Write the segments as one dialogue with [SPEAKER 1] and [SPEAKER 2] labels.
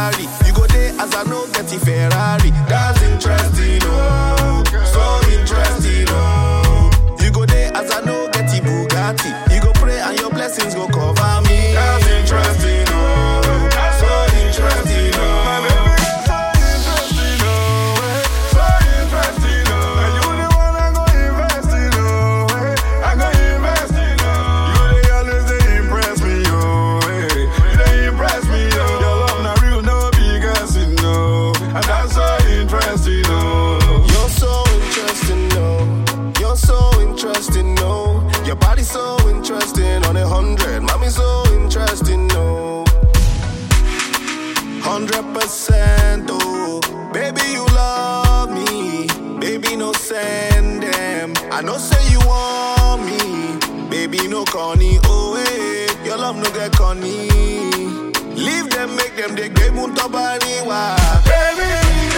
[SPEAKER 1] carry. You go there as I know get the Ferrari. That's interesting, oh, so interesting, oh. You go there as I know get the Bugatti. You go pray and your blessings go cover me. That's interesting, oh, so interesting, oh. My baby, so interesting, oh, so interesting, oh. And you the one I go invest in, oh, I go invest in, oh. You they always they impress me, oh, you they impress me, oh. Your love not real, no because you know, and that's so interesting, oh. You're so interesting, oh. You're so interesting, oh. Your body's so interesting on 100. Mommy so interesting, no. 100%, oh. Baby, you love me. Baby, no send them. I know say you want me. Baby, no corny, oh, hey. Your love no get corny. Leave them, make them, they great munto bari wa. Baby,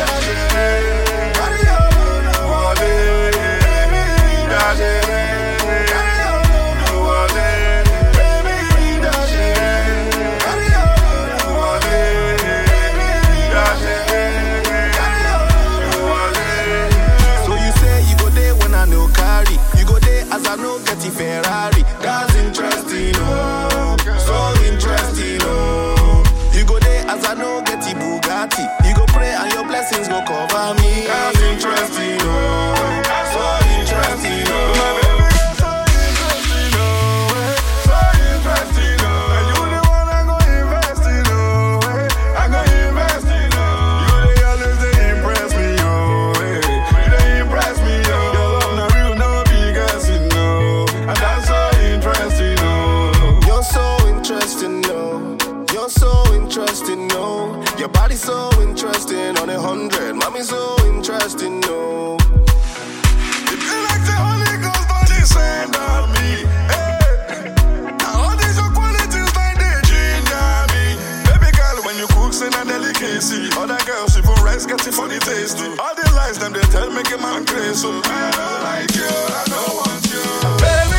[SPEAKER 1] as I know get the Ferrari. That's interesting, oh, so interesting, oh. You go there as I know get the Bugatti. You go pray and your blessings go cover me. That's interesting, oh, so interesting, oh. My baby, so interesting, oh, so interesting, oh. And you the one I go invest in, oh, I go invest in, oh. You they always they impress me, oh, you they impress me, oh. Your love not real, no because you know, and that's so interesting, oh. You're so interesting, oh. You're so interesting, oh. Your body's so interesting on 100. Mommy so interesting, oh. It feel like the Holy Ghost body send on me, hey. Now all these your qualities like they ginger me. Baby girl, when you cook, send a delicacy. Other girls, even rice get it funny tasty. All the lies them they tell make a man crazy. So I don't like you, I don't want you. Baby,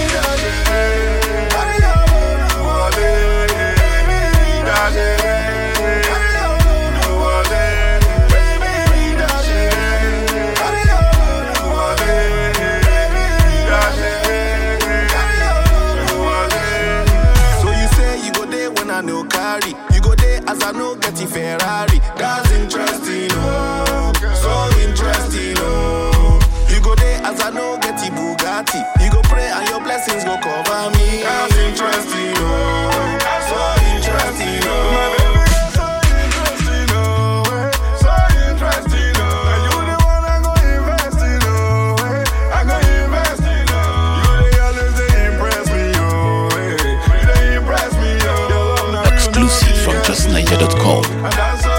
[SPEAKER 1] no carry. You go there as I know get the Ferrari. That's interesting, oh, so interesting, oh. You go there as I know get the Bugatti. You go pray and your blessings go cover me. That's interesting, oh, so interesting, oh. My baby, so interesting, oh, so interesting, oh. And you the one I go invest in, oh, I go invest in, oh. You they always they impress me, oh, you they impress me, oh.
[SPEAKER 2] Exclusive from justniger.com.